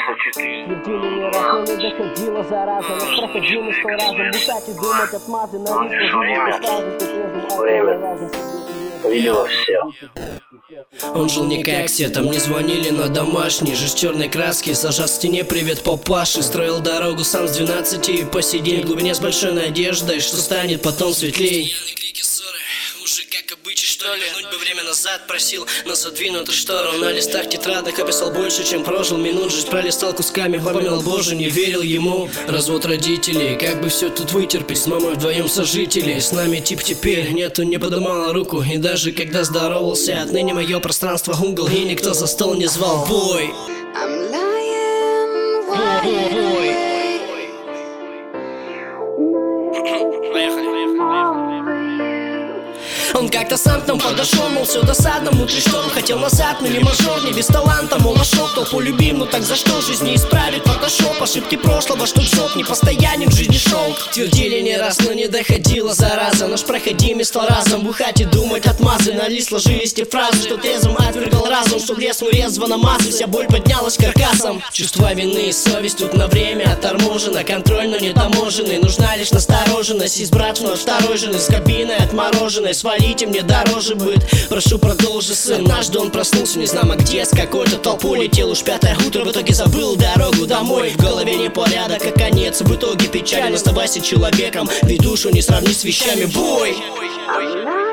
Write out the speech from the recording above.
Твердили не раз, но не доходила зараза. Нас проходили 100 разом, бухать и думать отмазы. На риск Видела все. Он жил не как все, там не звонили, но домашний. Жесть черной краски, сажал в стене привет папаши. Строил дорогу сам с 12 и по сей день в глубине с большой надеждой, что станет потом светлей. Крики, ссоры, уже как обычай, что ли? Вернуть бы время назад просил, но задвинуты штору. На листах тетрадок описал больше, чем прожил минут. Жизнь пролистал кусками, помнил Боже, не верил ему. Развод родителей, как бы все тут вытерпеть. С мамой вдвоем сожители, с нами тип теперь нету, не подымала руку. И даже когда здоровался, отныне мое пространство угол. И никто за стол не звал. Бой! Он как-то сам к нам подошел, мол, все досадно, внутри шторм. Хотел назад, но не мажор, не без таланта, мол, нашел толпу любим, ну так за что жизнь не исправит фотошоп? Ошибки прошлого, что джоб не постоянен в жизни шел. Твердили не раз, но не доходила зараза. Наш проходимый стал разом бухать и думать отмазы. На лист сложились те фразы, что трезвым отвергал разум, что лес мы резво намазы, вся боль поднялась каркасом. Чувство вины и совесть тут на время отторможено. Контроль, но не таможенный, нужна лишь настороженность. Избрать вновь второй жены с кабиной отмороженной. Свалите, мне дороже будет, прошу продолжи, сын. Однажды он проснулся, не знамо где, с какой-то толпой летел. Уж 5-е утро, в итоге забыл дорогу домой. В голове непорядок, а конец в итоге печален. Оставайся человеком, ведь душу не сравнить с вещами. Бой!